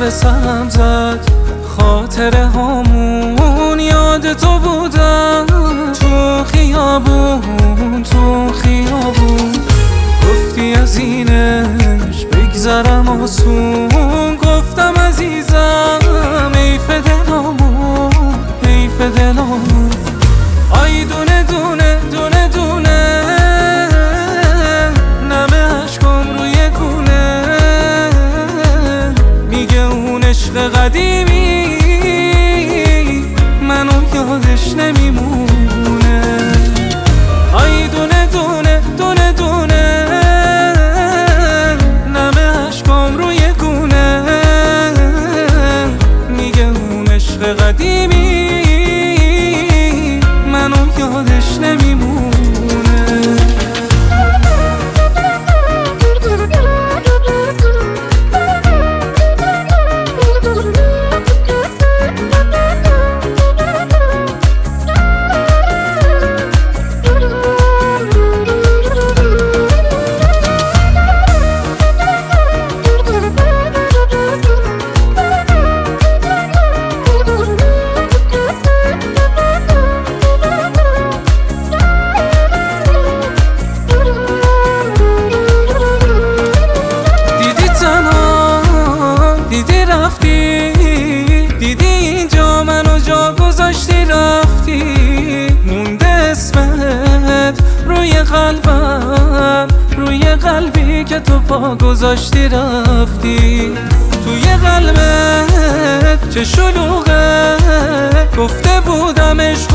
سرم زد، خاطره هامون یاد تو بودن، تو خیابون تو خیابون. گفتی از اینش بگذرم آسون، گفتم عزیزم حیف دلامون، حیف دلامون. آی دونه دونه دونه دونه نمه عشقم روی گونه، میگه اون عشق قدیمی منو یادش نمیمونه. آی دونه دونه دونه دونه نمه عشقم روی گونه، میگه اون عشق قدیمی منو یادش نمیمونه. دیدی اینجا منو جا گذاشتی رفتی، مونده اسمت روی قلبم، روی قلبی که تو پا گذاشتی رفتی. توی قلبت چه شلوغه، گفته بودم عشق